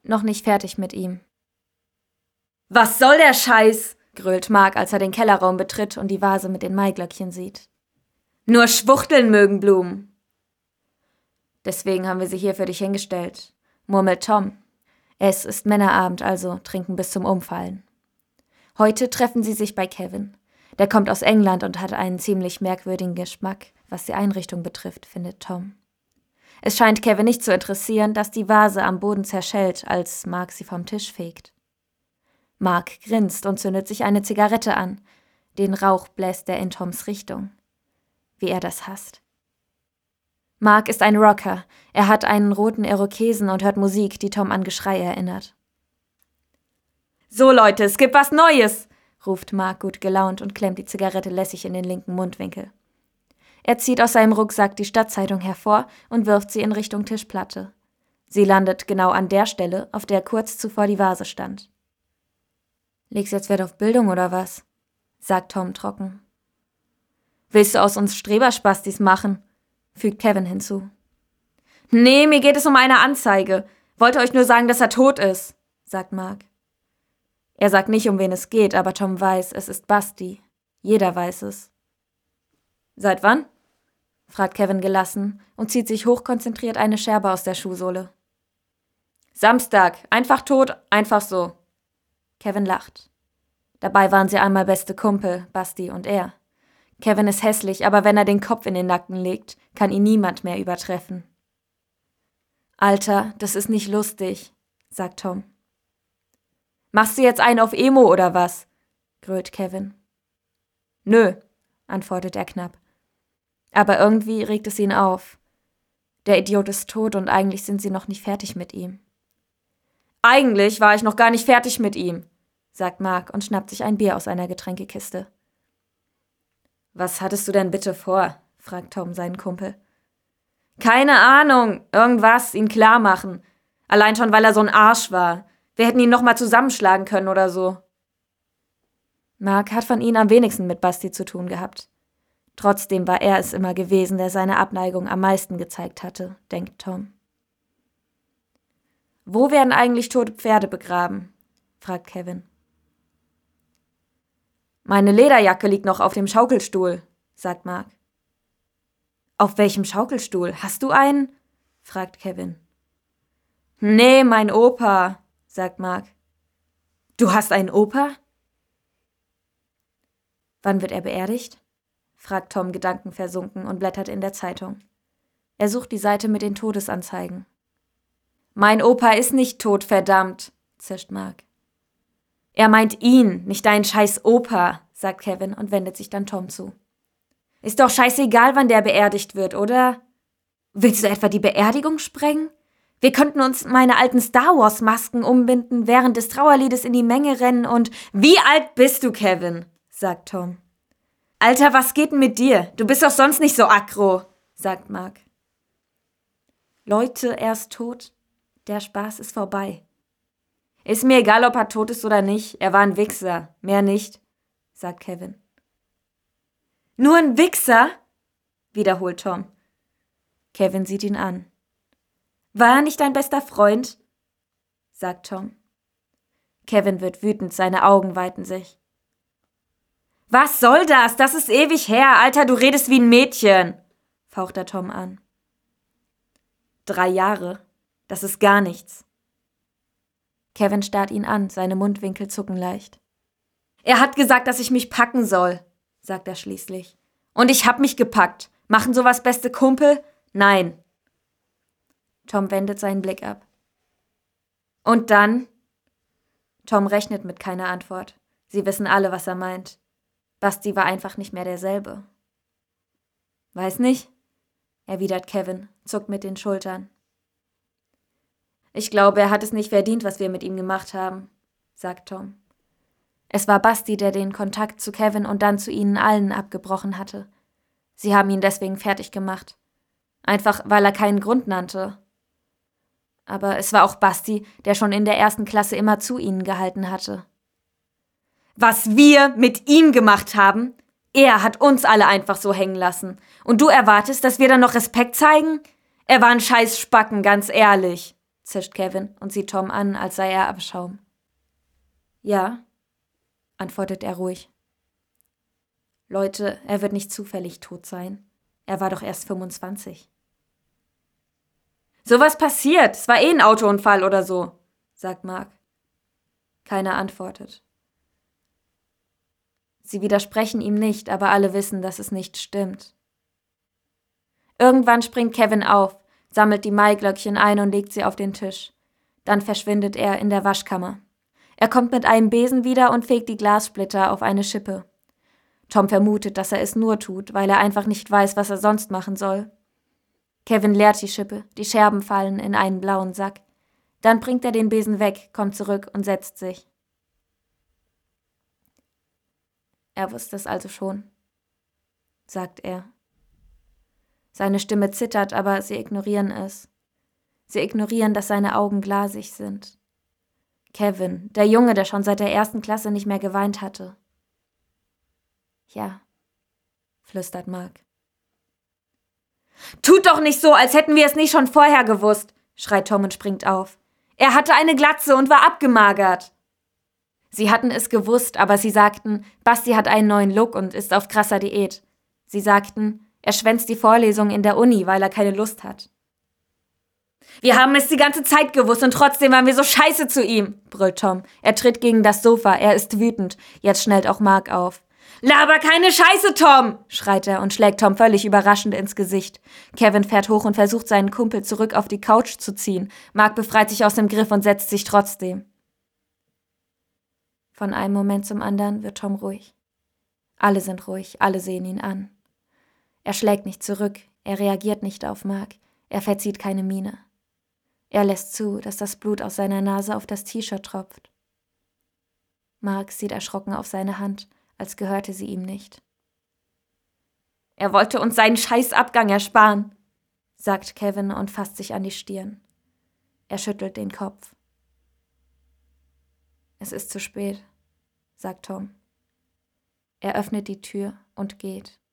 noch nicht fertig mit ihm. »Was soll der Scheiß?« grölt Mark, als er den Kellerraum betritt und die Vase mit den Maiglöckchen sieht. »Nur schwuchteln mögen Blumen.« »Deswegen haben wir sie hier für dich hingestellt«, murmelt Tom. Es ist Männerabend, also trinken bis zum Umfallen. Heute treffen sie sich bei Kevin. Der kommt aus England und hat einen ziemlich merkwürdigen Geschmack, was die Einrichtung betrifft, findet Tom. Es scheint Kevin nicht zu interessieren, dass die Vase am Boden zerschellt, als Mark sie vom Tisch fegt. Mark grinst und zündet sich eine Zigarette an. Den Rauch bläst er in Toms Richtung. Wie er das hasst. Mark ist ein Rocker. Er hat einen roten Irokesen und hört Musik, die Tom an Geschrei erinnert. »So Leute, es gibt was Neues«, ruft Mark gut gelaunt und klemmt die Zigarette lässig in den linken Mundwinkel. Er zieht aus seinem Rucksack die Stadtzeitung hervor und wirft sie in Richtung Tischplatte. Sie landet genau an der Stelle, auf der kurz zuvor die Vase stand. »Legst jetzt Wert auf Bildung oder was?« sagt Tom trocken. »Willst du aus uns Streberspastis machen?« fügt Kevin hinzu. »Nee, mir geht es um eine Anzeige. Wollte euch nur sagen, dass er tot ist«, sagt Mark. Er sagt nicht, um wen es geht, aber Tom weiß, es ist Basti. Jeder weiß es. »Seit wann?« fragt Kevin gelassen und zieht sich hochkonzentriert eine Scherbe aus der Schuhsohle. »Samstag. Einfach tot, einfach so.« Kevin lacht. Dabei waren sie einmal beste Kumpel, Basti und er. Kevin ist hässlich, aber wenn er den Kopf in den Nacken legt, kann ihn niemand mehr übertreffen. »Alter, das ist nicht lustig«, sagt Tom. »Machst du jetzt einen auf Emo oder was?« grölt Kevin. »Nö«, antwortet er knapp. Aber irgendwie regt es ihn auf. Der Idiot ist tot und eigentlich sind sie noch nicht fertig mit ihm. »Eigentlich war ich noch gar nicht fertig mit ihm«, sagt Mark und schnappt sich ein Bier aus einer Getränkekiste. »Was hattest du denn bitte vor?« fragt Tom seinen Kumpel. »Keine Ahnung, irgendwas, ihn klar machen. Allein schon, weil er so ein Arsch war. Wir hätten ihn noch mal zusammenschlagen können oder so.« Mark hat von ihnen am wenigsten mit Basti zu tun gehabt. Trotzdem war er es immer gewesen, der seine Abneigung am meisten gezeigt hatte, denkt Tom. »Wo werden eigentlich tote Pferde begraben?« fragt Kevin. »Meine Lederjacke liegt noch auf dem Schaukelstuhl«, sagt Mark. »Auf welchem Schaukelstuhl? Hast du einen?« fragt Kevin. »Nee, mein Opa«, sagt Mark. »Du hast einen Opa?« »Wann wird er beerdigt?« fragt Tom gedankenversunken und blättert in der Zeitung. Er sucht die Seite mit den Todesanzeigen. »Mein Opa ist nicht tot, verdammt«, zischt Mark. »Er meint ihn, nicht deinen scheiß Opa«, sagt Kevin und wendet sich dann Tom zu. »Ist doch scheißegal, wann der beerdigt wird, oder? Willst du etwa die Beerdigung sprengen? Wir könnten uns meine alten Star-Wars-Masken umbinden, während des Trauerliedes in die Menge rennen und...« »Wie alt bist du, Kevin?«, sagt Tom. »Alter, was geht denn mit dir? Du bist doch sonst nicht so aggro«, sagt Mark. »Leute, er ist tot. Der Spaß ist vorbei.« »Ist mir egal, ob er tot ist oder nicht. Er war ein Wichser. Mehr nicht«, sagt Kevin. »Nur ein Wichser?«, wiederholt Tom. Kevin sieht ihn an. »War er nicht dein bester Freund?«, sagt Tom. Kevin wird wütend, seine Augen weiten sich. »Was soll das? Das ist ewig her. Alter, du redest wie ein Mädchen«, faucht er Tom an. 3 Jahre. Das ist gar nichts. Kevin starrt ihn an, seine Mundwinkel zucken leicht. »Er hat gesagt, dass ich mich packen soll«, sagt er schließlich. »Und ich hab mich gepackt. Machen sowas beste Kumpel? Nein.« Tom wendet seinen Blick ab. »Und dann?« Tom rechnet mit keiner Antwort. Sie wissen alle, was er meint. Basti war einfach nicht mehr derselbe. »Weiß nicht«, erwidert Kevin, zuckt mit den Schultern. »Ich glaube, er hat es nicht verdient, was wir mit ihm gemacht haben«, sagt Tom. Es war Basti, der den Kontakt zu Kevin und dann zu ihnen allen abgebrochen hatte. Sie haben ihn deswegen fertig gemacht. Einfach, weil er keinen Grund nannte. Aber es war auch Basti, der schon in der 1. Klasse immer zu ihnen gehalten hatte. »Was wir mit ihm gemacht haben? Er hat uns alle einfach so hängen lassen. Und du erwartest, dass wir dann noch Respekt zeigen? Er war ein scheiß Spacken, ganz ehrlich«, zischt Kevin und sieht Tom an, als sei er Abschaum. Ja, antwortet er ruhig. Leute, er wird nicht zufällig tot sein. Er war doch erst 25. Sowas passiert, es war ein Autounfall oder so, sagt Mark. Keiner antwortet. Sie widersprechen ihm nicht, aber alle wissen, dass es nicht stimmt. Irgendwann springt Kevin auf, sammelt die Maiglöckchen ein und legt sie auf den Tisch. Dann verschwindet er in der Waschkammer. Er kommt mit einem Besen wieder und fegt die Glassplitter auf eine Schippe. Tom vermutet, dass er es nur tut, weil er einfach nicht weiß, was er sonst machen soll. Kevin leert die Schippe, die Scherben fallen in einen blauen Sack. Dann bringt er den Besen weg, kommt zurück und setzt sich. Er wusste es also schon, sagt er. Seine Stimme zittert, aber sie ignorieren es. Sie ignorieren, dass seine Augen glasig sind. Kevin, der Junge, der schon seit der 1. Klasse nicht mehr geweint hatte. Ja, flüstert Mark. Tut doch nicht so, als hätten wir es nicht schon vorher gewusst, schreit Tom und springt auf. Er hatte eine Glatze und war abgemagert. Sie hatten es gewusst, aber sie sagten, Basti hat einen neuen Look und ist auf krasser Diät. Sie sagten, er schwänzt die Vorlesung in der Uni, weil er keine Lust hat. Wir haben es die ganze Zeit gewusst und trotzdem waren wir so scheiße zu ihm, brüllt Tom. Er tritt gegen das Sofa, er ist wütend. Jetzt schnellt auch Mark auf. Laber keine Scheiße, Tom, schreit er und schlägt Tom völlig überraschend ins Gesicht. Kevin fährt hoch und versucht, seinen Kumpel zurück auf die Couch zu ziehen. Mark befreit sich aus dem Griff und setzt sich trotzdem. Von einem Moment zum anderen wird Tom ruhig. Alle sind ruhig, alle sehen ihn an. Er schlägt nicht zurück, er reagiert nicht auf Mark, er verzieht keine Miene. Er lässt zu, dass das Blut aus seiner Nase auf das T-Shirt tropft. Mark sieht erschrocken auf seine Hand, als gehörte sie ihm nicht. Er wollte uns seinen Scheißabgang ersparen, sagt Kevin und fasst sich an die Stirn. Er schüttelt den Kopf. Es ist zu spät, sagt Tom. Er öffnet die Tür und geht.